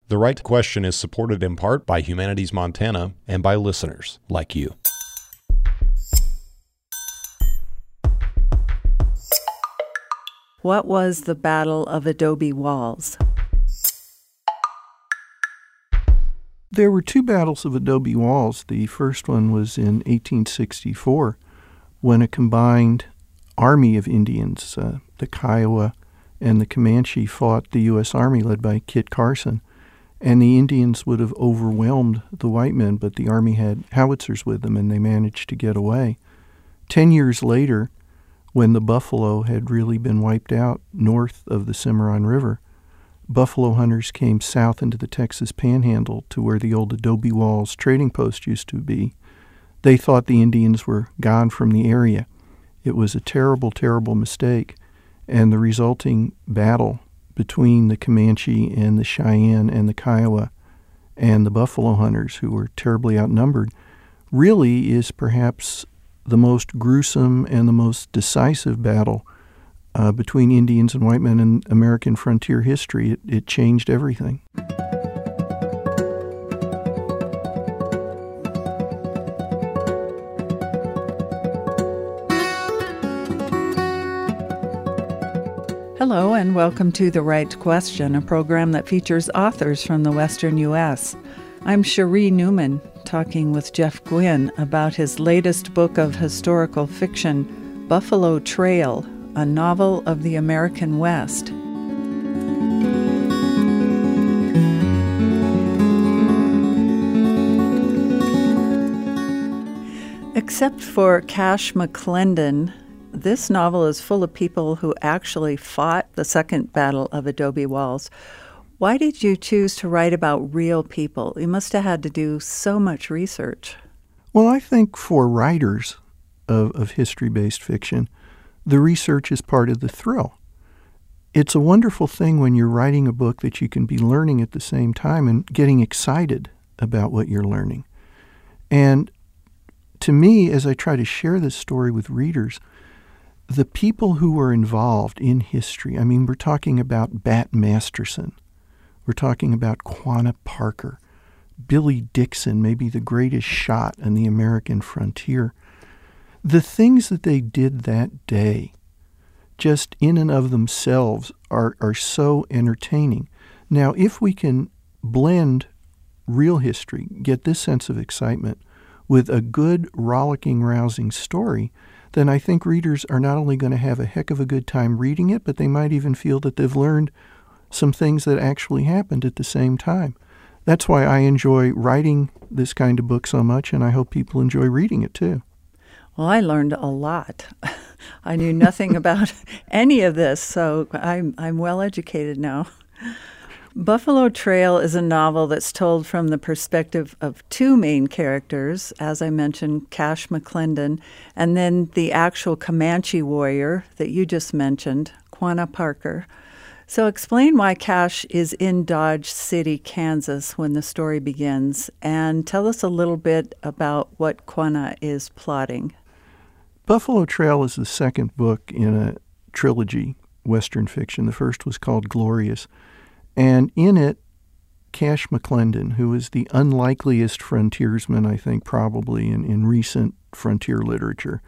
The Right to Question is supported in part by Humanities Montana and by listeners like you. What was the Battle of Adobe Walls? There were two battles of Adobe Walls. The first one was in 1864 when a combined army of Indians, the Kiowa and the Comanche, fought the U.S. Army led by Kit Carson. And the Indians would have overwhelmed the white men, but the Army had howitzers with them, and they managed to get away. 10 years later, when the buffalo had really been wiped out north of the Cimarron River, buffalo hunters came south into the Texas Panhandle to where the old Adobe Walls trading post used to be. They thought the Indians were gone from the area. It was a terrible, terrible mistake, and the resulting battle between the Comanche and the Cheyenne and the Kiowa and the buffalo hunters, who were terribly outnumbered, really is perhaps the most gruesome and the most decisive battle between Indians and white men in American frontier history. It changed everything. Hello and welcome to The Right Question, a program that features authors from the Western U.S. I'm Cherie Newman, talking with Jeff Gwynne about his latest book of historical fiction, Buffalo Trail, a novel of the American West. Except for Cash McClendon, this novel is full of people who actually fought the Second Battle of Adobe Walls. Why did you choose to write about real people? You must have had to do so much research. Well, I think for writers of history-based fiction, the research is part of the thrill. It's a wonderful thing when you're writing a book that you can be learning at the same time and getting excited about what you're learning. And to me, as I try to share this story with readers, the people who were involved in history, I mean, we're talking about Bat Masterson. We're talking about Quanah Parker, Billy Dixon, maybe the greatest shot on the American frontier. The things that they did that day, just in and of themselves, are so entertaining. Now, if we can blend real history, get this sense of excitement, with a good, rollicking, rousing story, then I think readers are not only going to have a heck of a good time reading it, but they might even feel that they've learned some things that actually happened at the same time. That's why I enjoy writing this kind of book so much, and I hope people enjoy reading it too. Well, I learned a lot. I knew nothing about any of this, so I'm well educated now. Buffalo Trail is a novel that's told from the perspective of two main characters, as I mentioned, Cash McClendon, and then the actual Comanche warrior that you just mentioned, Quanah Parker. So explain why Cash is in Dodge City, Kansas when the story begins, and tell us a little bit about what Quanah is plotting. Buffalo Trail is the second book in a trilogy, Western fiction. The first was called Glorious. And in it, Cash McClendon, who is the unlikeliest frontiersman, I think, probably in recent frontier literature.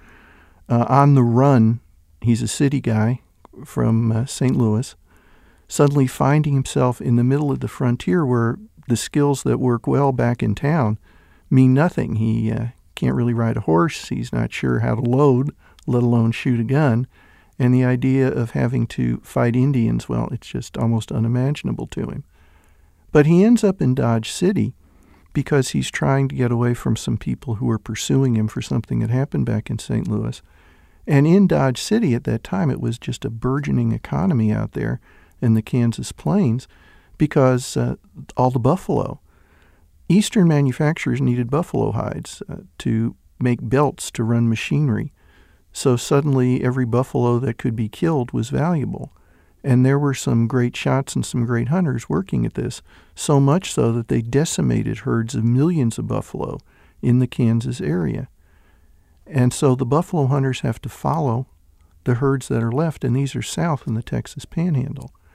On the run, he's a city guy from St. Louis, suddenly finding himself in the middle of the frontier where the skills that work well back in town mean nothing. He can't really ride a horse. He's not sure how to load, let alone shoot a gun. And the idea of having to fight Indians, well, it's just almost unimaginable to him. But he ends up in Dodge City because he's trying to get away from some people who are pursuing him for something that happened back in St. Louis. And in Dodge City at that time, it was just a burgeoning economy out there in the Kansas plains because all the buffalo. Eastern manufacturers needed buffalo hides to make belts to run machinery. So suddenly every buffalo that could be killed was valuable. And there were some great shots and some great hunters working at this, so much so that they decimated herds of millions of buffalo in the Kansas area. And so the buffalo hunters have to follow the herds that are left, and these are south in the Texas Panhandle.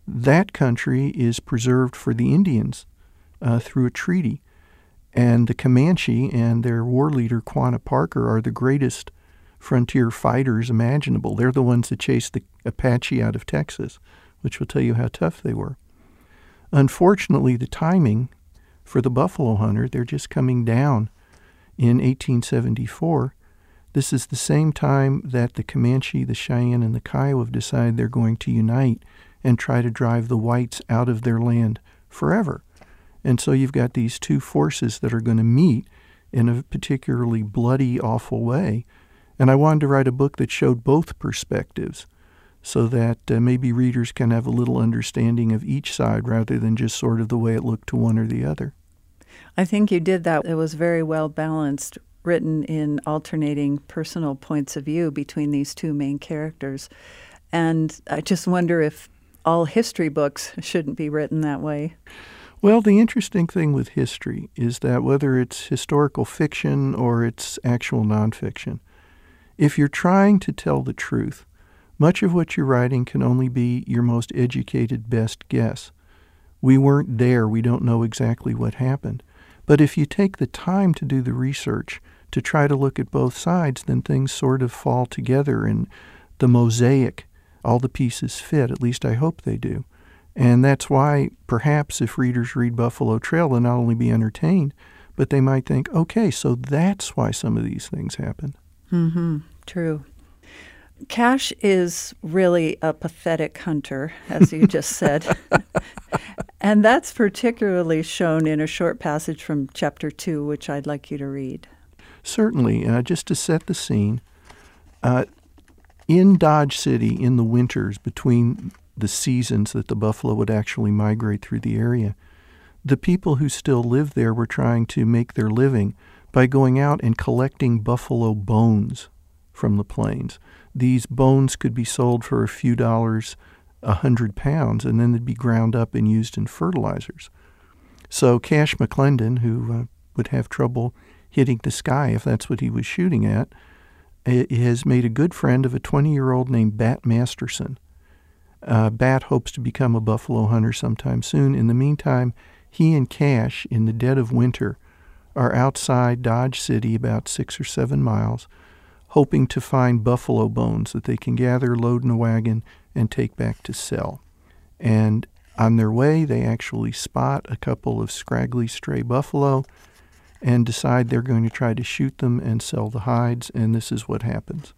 That country is preserved for the Indians through a treaty. And the Comanche and their war leader, Quanah Parker, are the greatest frontier fighters imaginable. They're the ones that chased the Apache out of Texas, which will tell you how tough they were. Unfortunately, the timing for the buffalo hunter, they're just coming down in 1874. This is the same time that the Comanche, the Cheyenne, and the Kiowa have decided they're going to unite and try to drive the whites out of their land forever. And so you've got these two forces that are going to meet in a particularly bloody, awful way. And I wanted to write a book that showed both perspectives so that maybe readers can have a little understanding of each side rather than just sort of the way it looked to one or the other. I think you did that. It was very well balanced, written in alternating personal points of view between these two main characters. And I just wonder if all history books shouldn't be written that way. Well, the interesting thing with history is that whether it's historical fiction or it's actual nonfiction, if you're trying to tell the truth, much of what you're writing can only be your most educated best guess. We weren't there. We don't know exactly what happened. But if you take the time to do the research, to try to look at both sides, then things sort of fall together and the mosaic, all the pieces fit. At least I hope they do. And that's why perhaps if readers read Buffalo Trail, they'll not only be entertained, but they might think, okay, so that's why some of these things happen. Mm-hmm. True. Cash is really a pathetic hunter, as you just said. And that's particularly shown in a short passage from Chapter 2, which I'd like you to read. Certainly. Just to set the scene, in Dodge City in the winters between the seasons that the buffalo would actually migrate through the area, the people who still lived there were trying to make their living by going out and collecting buffalo bones from the plains. These bones could be sold for a few dollars, 100 pounds, and then they'd be ground up and used in fertilizers. So Cash McClendon, who would have trouble hitting the sky if that's what he was shooting at, has made a good friend of a 20-year-old named Bat Masterson. Bat hopes to become a buffalo hunter sometime soon. In the meantime, he and Cash, in the dead of winter, are outside Dodge City about 6 or 7 miles, hoping to find buffalo bones that they can gather, load in a wagon, and take back to sell. And on their way, they actually spot a couple of scraggly stray buffalo and decide they're going to try to shoot them and sell the hides, and this is what happens.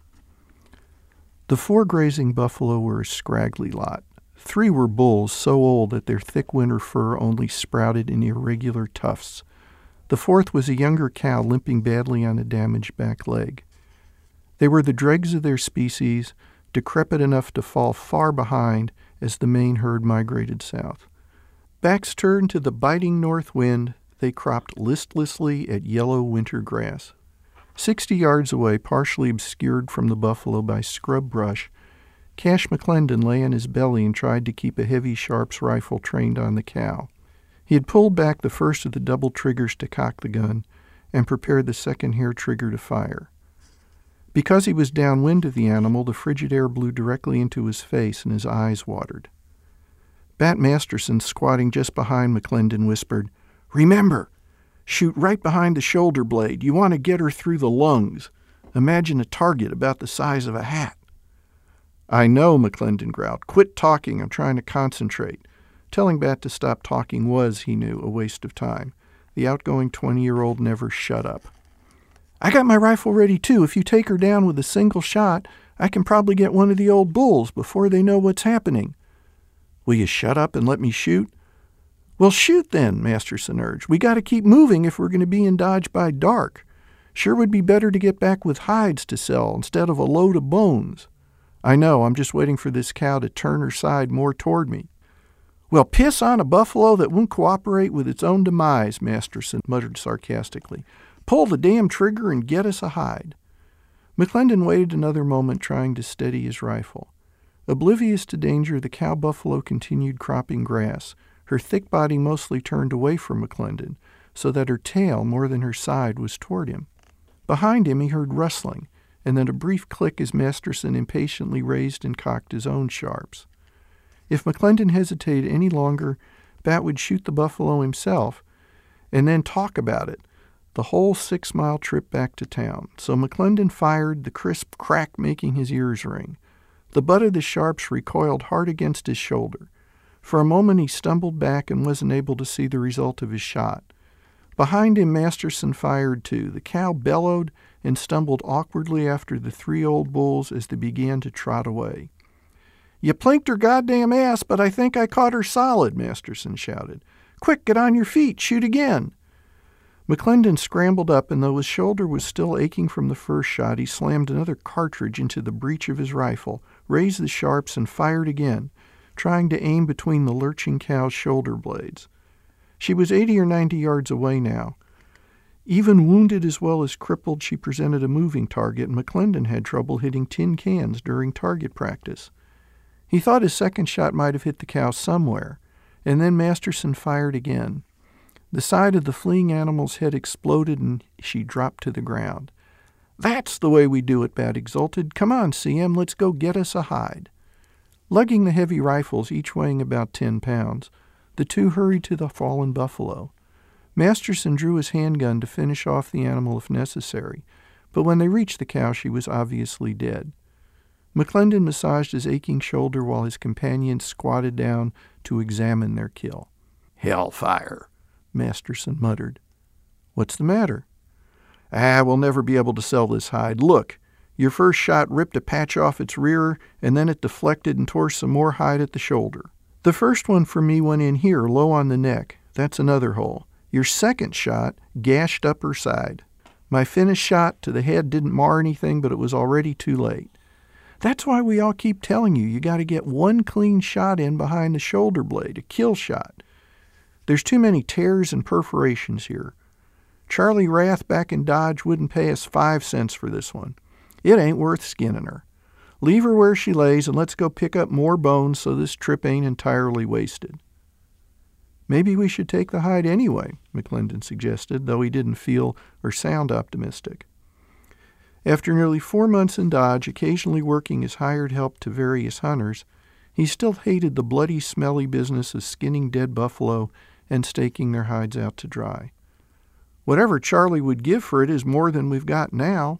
The 4 grazing buffalo were a scraggly lot. 3 were bulls so old that their thick winter fur only sprouted in irregular tufts. The 4th was a younger cow limping badly on a damaged back leg. They were the dregs of their species, decrepit enough to fall far behind as the main herd migrated south. Backs turned to the biting north wind, they cropped listlessly at yellow winter grass. 60 yards away, partially obscured from the buffalo by scrub brush, Cash McClendon lay on his belly and tried to keep a heavy Sharps rifle trained on the cow. He had pulled back the first of the double triggers to cock the gun and prepared the second hair trigger to fire. Because he was downwind of the animal, the frigid air blew directly into his face and his eyes watered. Bat Masterson, squatting just behind McClendon, whispered, "Remember, shoot right behind the shoulder blade. You want to get her through the lungs. Imagine a target about the size of a hat." "I know," McClendon growled. "Quit talking. I'm trying to concentrate." Telling Bat to stop talking was, he knew, a waste of time. The outgoing 20-year-old never shut up. "I got my rifle ready, too. If you take her down with a single shot, I can probably get one of the old bulls before they know what's happening." "Will you shut up and let me shoot?" "Well, shoot then," Masterson urged. "We got to keep moving if we're going to be in Dodge by dark. Sure would be better to get back with hides to sell instead of a load of bones." "I know. I'm just waiting for this cow to turn her side more toward me." "Well, piss on a buffalo that won't cooperate with its own demise," Masterson muttered sarcastically. "Pull the damn trigger and get us a hide." McClendon waited another moment, trying to steady his rifle. Oblivious to danger, the cow buffalo continued cropping grass, her thick body mostly turned away from McClendon, so that her tail, more than her side, was toward him. Behind him he heard rustling, and then a brief click as Masterson impatiently raised and cocked his own Sharps. If McClendon hesitated any longer, Bat would shoot the buffalo himself and then talk about it the whole 6-mile trip back to town. So McClendon fired, the crisp crack making his ears ring. The butt of the sharps recoiled hard against his shoulder. For a moment he stumbled back and wasn't able to see the result of his shot. Behind him, Masterson fired too. The cow bellowed and stumbled awkwardly after the 3 old bulls as they began to trot away. "You plinked her goddamn ass, but I think I caught her solid," Masterson shouted. "Quick, get on your feet, shoot again." McClendon scrambled up, and though his shoulder was still aching from the first shot, he slammed another cartridge into the breech of his rifle, raised the sharps, and fired again, trying to aim between the lurching cow's shoulder blades. She was 80 or 90 yards away now. Even wounded as well as crippled, she presented a moving target, and McClendon had trouble hitting tin cans during target practice. He thought his second shot might have hit the cow somewhere, and then Masterson fired again. The side of the fleeing animal's head exploded, and she dropped to the ground. "That's the way we do it," Bat exulted. "Come on, CM, let's go get us a hide." Lugging the heavy rifles, each weighing about 10 pounds, the two hurried to the fallen buffalo. Masterson drew his handgun to finish off the animal if necessary, but when they reached the cow, she was obviously dead. McClendon massaged his aching shoulder while his companions squatted down to examine their kill. "Hellfire," Masterson muttered. "What's the matter?" We'll never be able to sell this hide. Look, your first shot ripped a patch off its rear, and then it deflected and tore some more hide at the shoulder. The first one for me went in here, low on the neck. That's another hole. Your second shot gashed up her side. My finished shot to the head didn't mar anything, but it was already too late. That's why we all keep telling you got to get one clean shot in behind the shoulder blade, a kill shot. There's too many tears and perforations here. Charlie Rath back in Dodge wouldn't pay us 5 cents for this one. It ain't worth skinning her. Leave her where she lays and let's go pick up more bones so this trip ain't entirely wasted." "Maybe we should take the hide anyway," McClendon suggested, though he didn't feel or sound optimistic. After nearly 4 months in Dodge, occasionally working as hired help to various hunters, he still hated the bloody, smelly business of skinning dead buffalo and staking their hides out to dry. "Whatever Charlie would give for it is more than we've got now.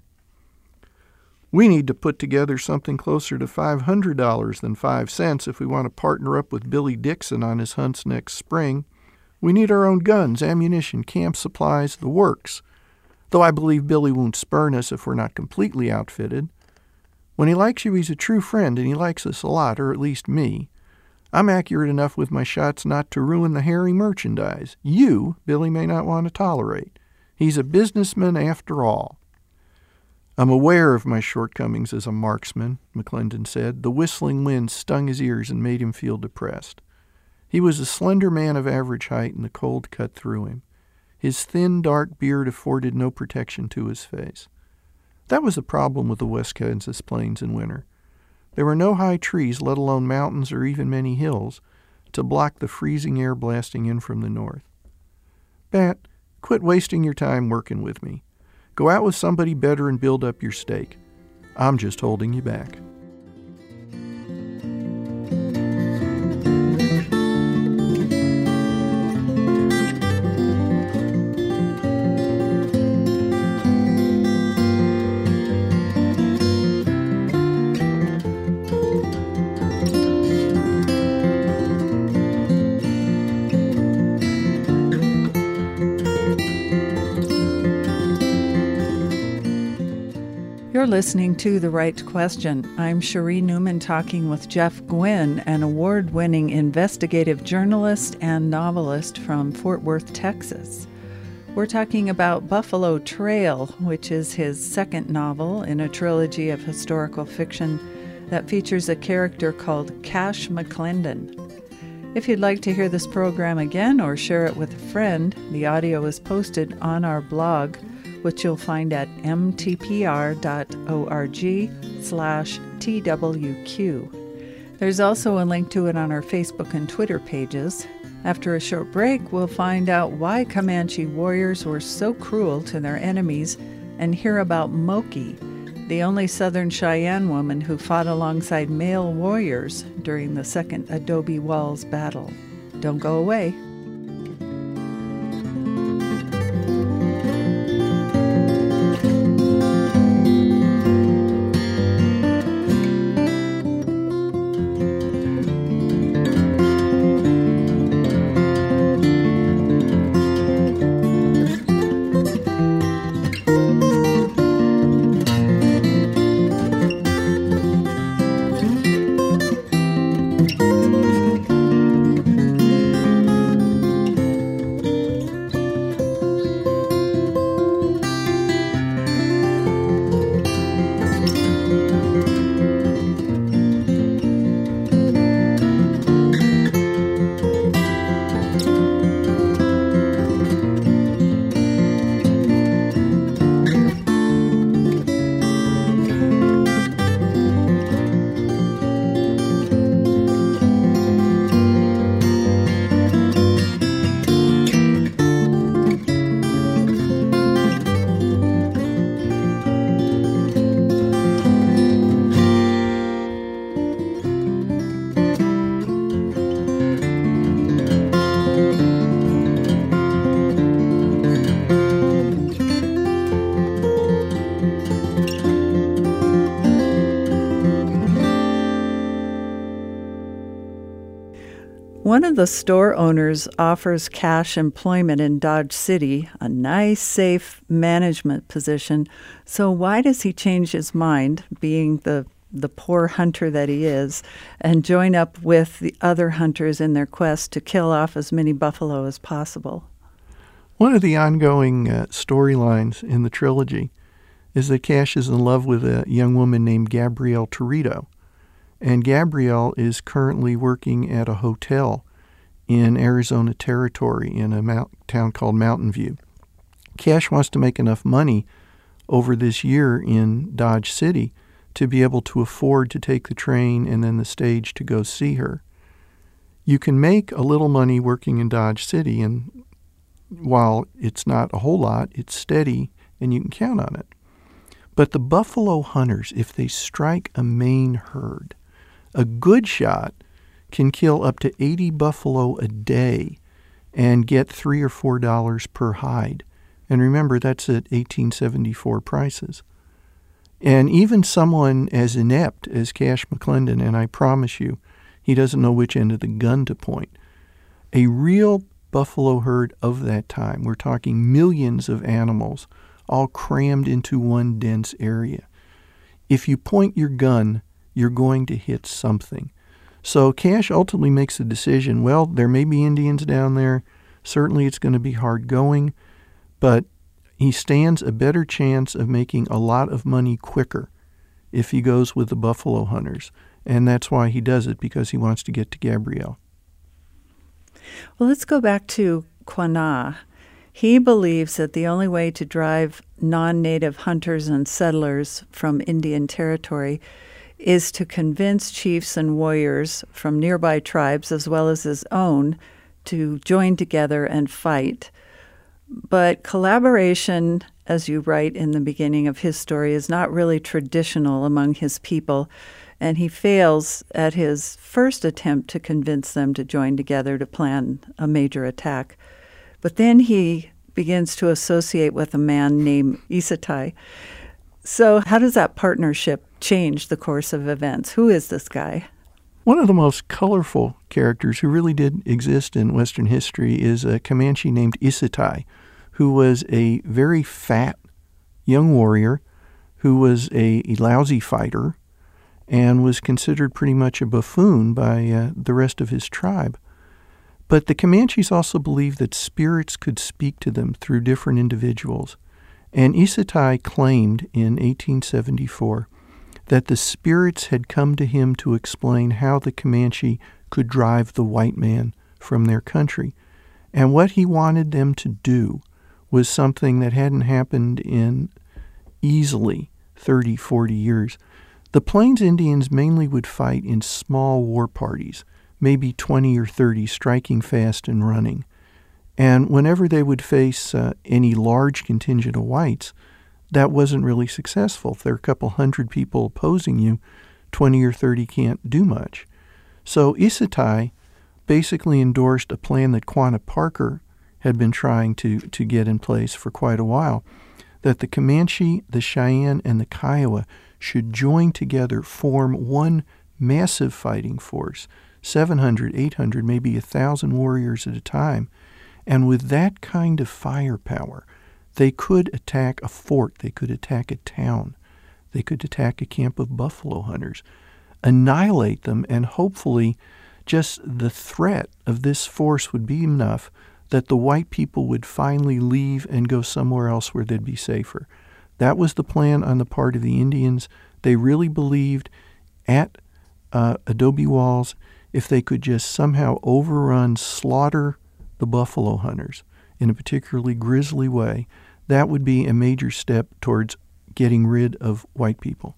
We need to put together something closer to $500 than 5 cents if we want to partner up with Billy Dixon on his hunts next spring. We need our own guns, ammunition, camp supplies, the works. Though I believe Billy won't spurn us if we're not completely outfitted. When he likes you, he's a true friend, and he likes us a lot, or at least me. I'm accurate enough with my shots not to ruin the hairy merchandise. You, Billy may not want to tolerate. He's a businessman after all." "I'm aware of my shortcomings as a marksman," McClendon said. The whistling wind stung his ears and made him feel depressed. He was a slender man of average height, and the cold cut through him. His thin, dark beard afforded no protection to his face. That was the problem with the West Kansas plains in winter. There were no high trees, let alone mountains or even many hills, to block the freezing air blasting in from the north. "Bat, quit wasting your time working with me. Go out with somebody better and build up your stake. I'm just holding you back." You're listening to The Right Question. I'm Cherie Newman talking with Jeff Gwynn, an award-winning investigative journalist and novelist from Fort Worth, Texas. We're talking about Buffalo Trail, which is his second novel in a trilogy of historical fiction that features a character called Cash McClendon. If you'd like to hear this program again or share it with a friend, the audio is posted on our blog, which you'll find at mtpr.org/TWQ. There's also a link to it on our Facebook and Twitter pages. After a short break, we'll find out why Comanche warriors were so cruel to their enemies and hear about Moki, the only Southern Cheyenne woman who fought alongside male warriors during the Second Adobe Walls Battle. Don't go away. One of the store owners offers Cash employment in Dodge City, a nice, safe management position. So why does he change his mind, being the poor hunter that he is, and join up with the other hunters in their quest to kill off as many buffalo as possible? One of the ongoing storylines in the trilogy is that Cash is in love with a young woman named Gabrielle Torito. And Gabrielle is currently working at a hotel in Arizona Territory in a town called Mountain View. Cash wants to make enough money over this year in Dodge City to be able to afford to take the train and then the stage to go see her. You can make a little money working in Dodge City, and while it's not a whole lot, it's steady and you can count on it. But the buffalo hunters, if they strike a main herd, a good shot can kill up to 80 buffalo a day and get $3 or $4 per hide. And remember, that's at 1874 prices. And even someone as inept as Cash McClendon, and I promise you, he doesn't know which end of the gun to point, a real buffalo herd of that time, we're talking millions of animals, all crammed into one dense area. If you point your gun, you're going to hit something. So Cash ultimately makes the decision, well, there may be Indians down there. Certainly it's going to be hard going, but he stands a better chance of making a lot of money quicker if he goes with the buffalo hunters. And that's why he does it, because he wants to get to Gabrielle. Well, let's go back to Quanah. He believes that the only way to drive non-native hunters and settlers from Indian territory is to convince chiefs and warriors from nearby tribes as well as his own to join together and fight. But collaboration, as you write in the beginning of his story, is not really traditional among his people, and he fails at his first attempt to convince them to join together to plan a major attack. But then he begins to associate with a man named Isatai. So how does that partnership change the course of events? Who is this guy? One of the most colorful characters who really did exist in Western history is a Comanche named Isatai, who was a very fat young warrior who was a lousy fighter and was considered pretty much a buffoon by the rest of his tribe. But the Comanches also believed that spirits could speak to them through different individuals. And Isatai claimed in 1874 that the spirits had come to him to explain how the Comanche could drive the white man from their country. And what he wanted them to do was something that hadn't happened in easily 30, 40 years. The Plains Indians mainly would fight in small war parties, maybe 20 or 30, striking fast and running. And whenever they would face any large contingent of whites, that wasn't really successful. If there are a couple hundred people opposing you, 20 or 30 can't do much. So Issatai basically endorsed a plan that Quanah Parker had been trying to get in place for quite a while, that the Comanche, the Cheyenne, and the Kiowa should join together, form one massive fighting force, 700, 800, maybe 1,000 warriors at a time. And with that kind of firepower, they could attack a fort, they could attack a town, they could attack a camp of buffalo hunters, annihilate them, and hopefully just the threat of this force would be enough that the white people would finally leave and go somewhere else where they'd be safer. That was the plan on the part of the Indians. They really believed at Adobe Walls, if they could just somehow overrun, slaughter the buffalo hunters in a particularly grisly way, that would be a major step towards getting rid of white people.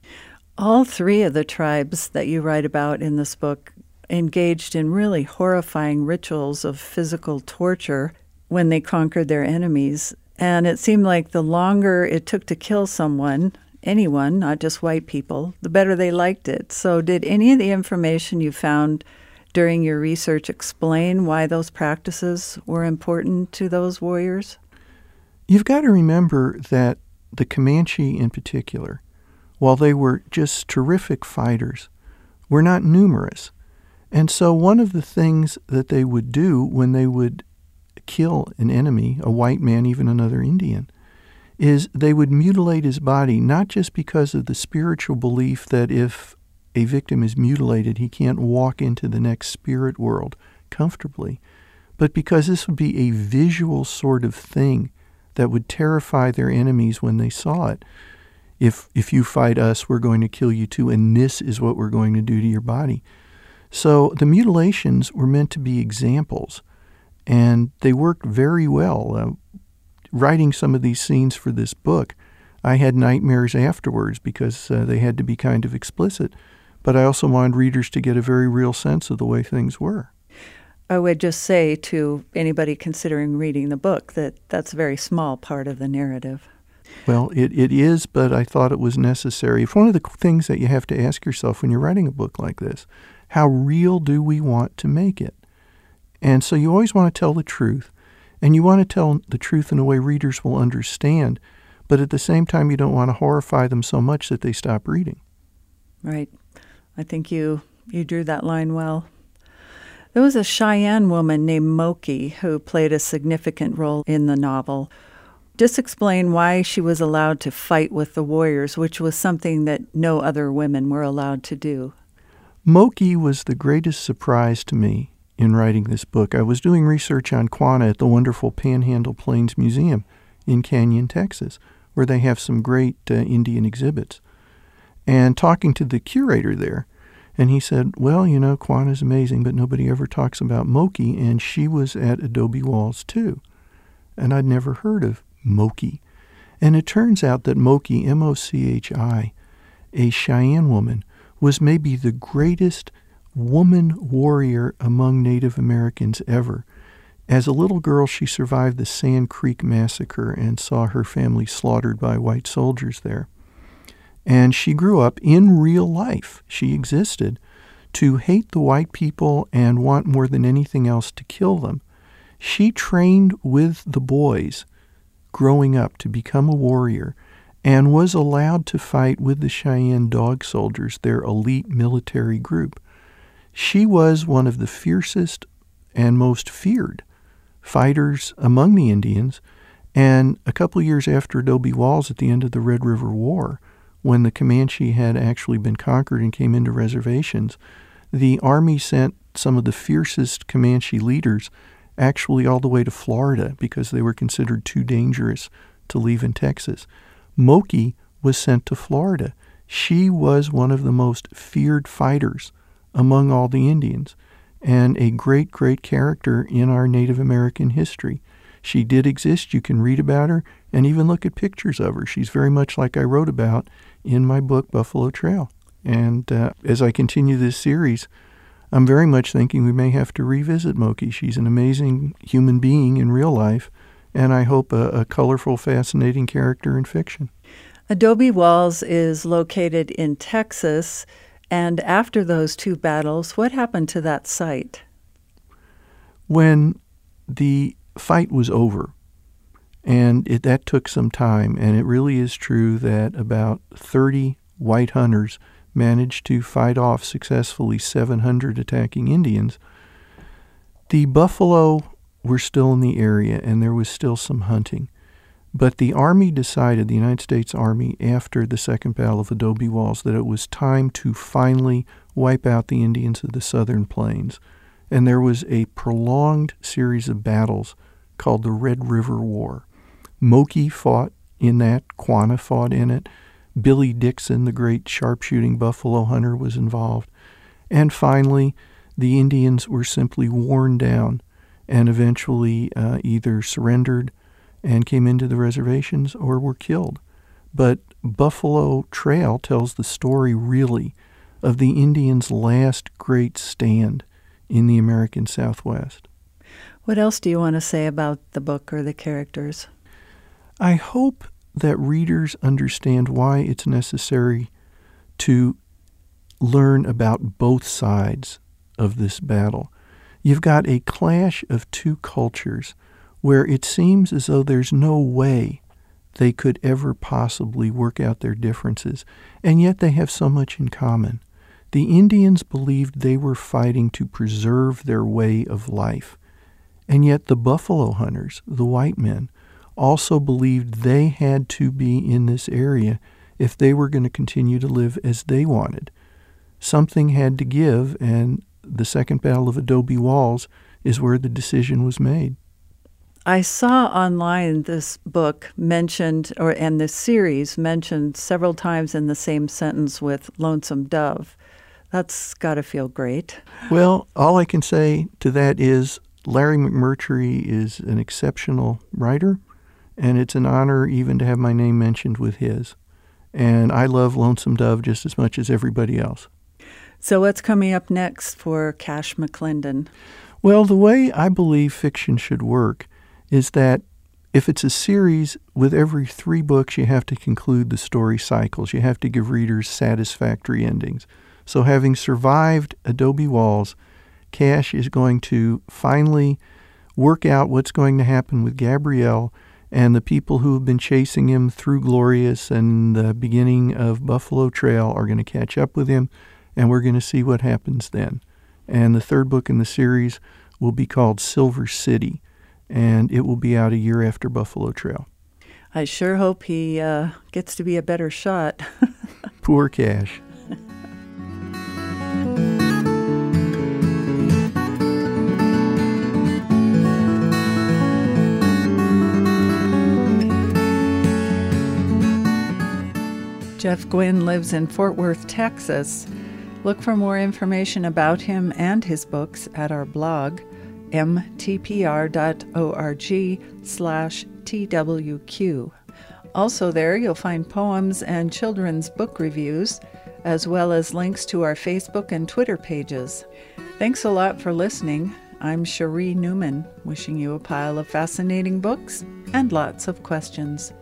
All three of the tribes that you write about in this book engaged in really horrifying rituals of physical torture when they conquered their enemies. And it seemed like the longer it took to kill someone, anyone, not just white people, the better they liked it. So did any of the information you found during your research explain why those practices were important to those warriors? You've got to remember that the Comanche in particular, while they were just terrific fighters, were not numerous. And so one of the things that they would do when they would kill an enemy, a white man, even another Indian, is they would mutilate his body, not just because of the spiritual belief that if a victim is mutilated, he can't walk into the next spirit world comfortably, but because this would be a visual sort of thing that would terrify their enemies when they saw it. If you fight us, we're going to kill you too, and this is what we're going to do to your body. So the mutilations were meant to be examples, and they worked very well. Writing some of these scenes for this book, I had nightmares afterwards because they had to be kind of explicit, but I also wanted readers to get a very real sense of the way things were. I would just say to anybody considering reading the book that that's a very small part of the narrative. Well, it is, but I thought it was necessary. It's one of the things that you have to ask yourself when you're writing a book like this. How real do we want to make it? And so you always want to tell the truth, and you want to tell the truth in a way readers will understand, but at the same time you don't want to horrify them so much that they stop reading. Right. I think you drew that line well. There was a Cheyenne woman named Moki who played a significant role in the novel. Just explain why she was allowed to fight with the warriors, which was something that no other women were allowed to do. Moki was the greatest surprise to me in writing this book. I was doing research on Quanah at the wonderful Panhandle Plains Museum in Canyon, Texas, where they have some great Indian exhibits. And talking to the curator there, and he said, well, you know, Quanah's amazing, but nobody ever talks about Moki, and she was at Adobe Walls too. And I'd never heard of Moki. And it turns out that Moki, M-O-C-H-I, a Cheyenne woman, was maybe the greatest woman warrior among Native Americans ever. As a little girl, she survived the Sand Creek Massacre and saw her family slaughtered by white soldiers there. And she grew up in real life. She existed to hate the white people and want more than anything else to kill them. She trained with the boys growing up to become a warrior and was allowed to fight with the Cheyenne Dog Soldiers, their elite military group. She was one of the fiercest and most feared fighters among the Indians, and a couple years after Adobe Walls at the end of the Red River War, when the Comanche had actually been conquered and came into reservations, the Army sent some of the fiercest Comanche leaders actually all the way to Florida because they were considered too dangerous to leave in Texas. Moki was sent to Florida. She was one of the most feared fighters among all the Indians and a great, great character in our Native American history. She did exist. You can read about her and even look at pictures of her. She's very much like I wrote about in my book, Buffalo Trail. And as I continue this series, I'm very much thinking we may have to revisit Moki. She's an amazing human being in real life and I hope a colorful, fascinating character in fiction. Adobe Walls is located in Texas, and after those two battles, what happened to that site? When the fight was over, and that took some time, and it really is true that about 30 white hunters managed to fight off successfully 700 attacking Indians. The buffalo were still in the area, and there was still some hunting. But the Army decided, the United States Army, after the Second Battle of Adobe Walls, that it was time to finally wipe out the Indians of the Southern Plains. And there was a prolonged series of battles called the Red River War. Moki fought in that, Quanah fought in it, Billy Dixon, the great sharpshooting buffalo hunter, was involved. And finally, the Indians were simply worn down and eventually either surrendered and came into the reservations or were killed. But Buffalo Trail tells the story, really, of the Indians' last great stand in the American Southwest. What else do you want to say about the book or the characters? I hope that readers understand why it's necessary to learn about both sides of this battle. You've got a clash of two cultures where it seems as though there's no way they could ever possibly work out their differences, and yet they have so much in common. The Indians believed they were fighting to preserve their way of life, and yet the buffalo hunters, the white men, also believed they had to be in this area if they were going to continue to live as they wanted. Something had to give, and the Second Battle of Adobe Walls is where the decision was made. I saw online this book mentioned, and this series mentioned several times in the same sentence with Lonesome Dove. That's got to feel great. Well, all I can say to that is Larry McMurtry is an exceptional writer, and it's an honor even to have my name mentioned with his. And I love Lonesome Dove just as much as everybody else. So what's coming up next for Cash McClendon? Well, the way I believe fiction should work is that if it's a series, with every 3 books you have to conclude the story cycles. You have to give readers satisfactory endings. So having survived Adobe Walls, Cash is going to finally work out what's going to happen with Gabrielle, and the people who have been chasing him through Glorious and the beginning of Buffalo Trail are going to catch up with him, and we're going to see what happens then. And the 3rd book in the series will be called Silver City, and it will be out a year after Buffalo Trail. I sure hope he gets to be a better shot. Poor Cash. Jeff Gwynne lives in Fort Worth, Texas. Look for more information about him and his books at our blog, mtpr.org/TWQ. Also there, you'll find poems and children's book reviews, as well as links to our Facebook and Twitter pages. Thanks a lot for listening. I'm Cherie Newman, wishing you a pile of fascinating books and lots of questions.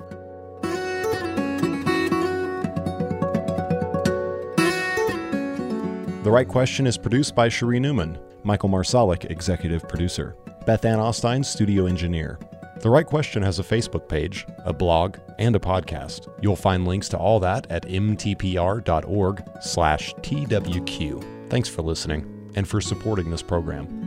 The Right Question is produced by Cherie Newman, Michael Marsalik, executive producer, Beth Ann Ostein, studio engineer. The Right Question has a Facebook page, a blog, and a podcast. You'll find links to all that at mtpr.org/TWQ. Thanks for listening and for supporting this program.